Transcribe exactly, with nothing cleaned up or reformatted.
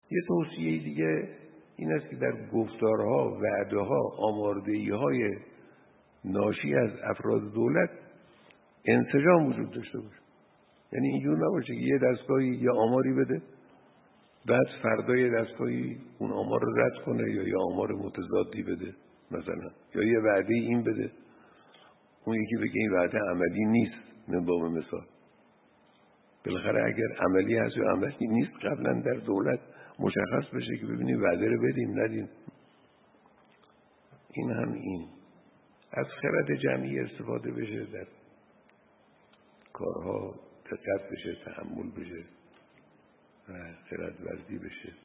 یه توصیه دیگه این است که در گفتارها، وعده‌ها، آماردهی‌های ناشی از افراد دولت انسجام وجود داشته باشه. یعنی اینجور نباشه که یه دستگاهی یه آماری بده، بعد فردا یه دستگاهی اون آمار رو رد کنه یا یه آمار متضادی بده مثلا، یا یه وعده این بده اون یکی بگه این وعده عملی نیست. من با مثال بالاخره اگر عملی هست یا عملی نیست قبلا در دولت مشخص بشه که ببینیم وعده رو بدیم ندیم. این هم این از خرد جمعی استفاده بشه، در کارها دقت بشه، تحمل بشه و خرد ورزی بشه.